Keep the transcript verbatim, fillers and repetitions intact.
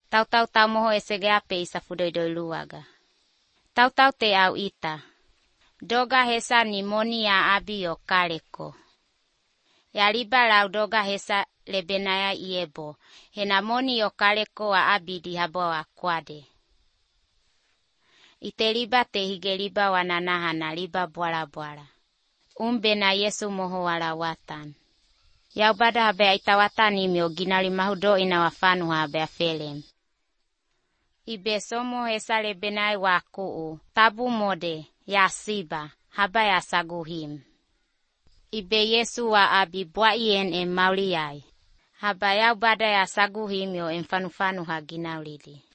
Tau-tau tau moho esege ape isa fudoi luaga. Tau-tau te au ita. Doga hesa ni moni ya abi yo kaleko. Ya riba lau doga hesa lebenaya iebo. Hena moni yo kaleko wa abi di habawa kwade. Ite riba te hige riba wananaha na riba bwala-bwala. Umbe na Yesu moho wala watan. Ya ubada habe itawatan imyo ginali mahudo ina wafanu habe afelem. Ibe somo hesa lebenai wakuu. Tabu mode ya siba haba ya saguhim. Ibe Yesu wa abi bwa ien em mauliyai. Haba ya ubada ya saguhim yo emfanu-fanu ha ginalili.